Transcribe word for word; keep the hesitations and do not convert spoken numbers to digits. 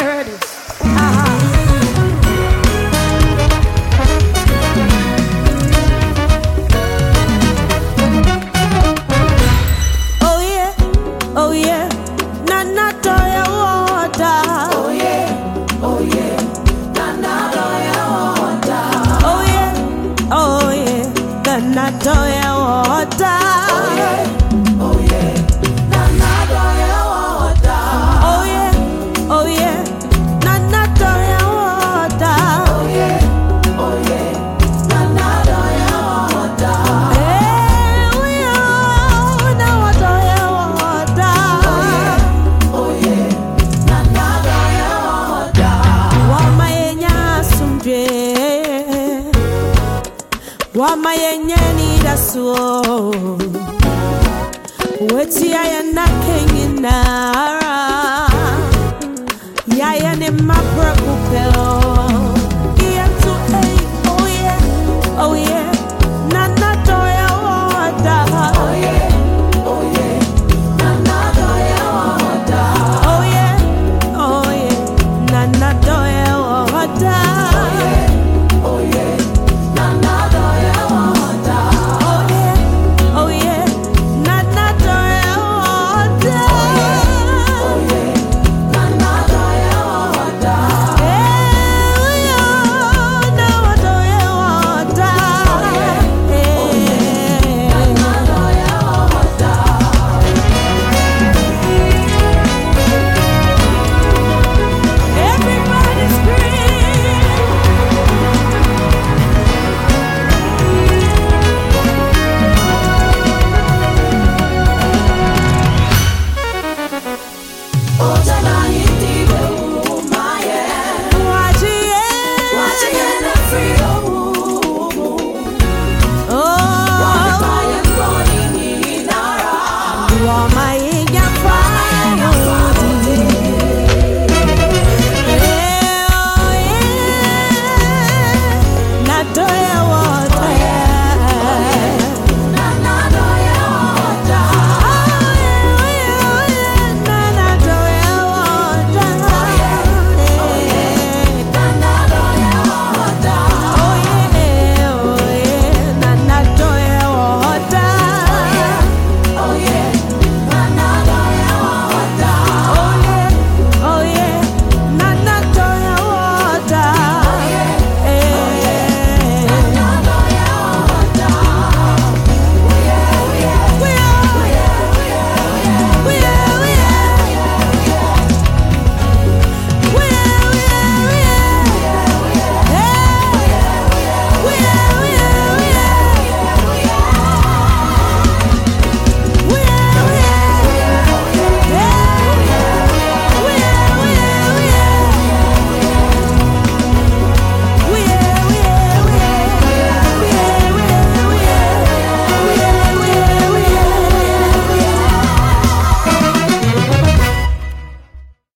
There it is. Uh-huh. Oh yeah, oh yeah, Nana Toya water. Oh yeah, oh yeah, Nana Toya water. Oh yeah, oh yeah, Nana Toya water. Oh yeah, oh yeah, Nana Toya water. Oh yeah, oh yeah, Nana Toya water. Oh yeah, oh yeah, Nana Toya water. Hey, we are Nana Toya water. Oh yeah, oh yeah, Nana Toya water. Wama yenya sumje, wama yenya ni daso. Weti ayana kengina.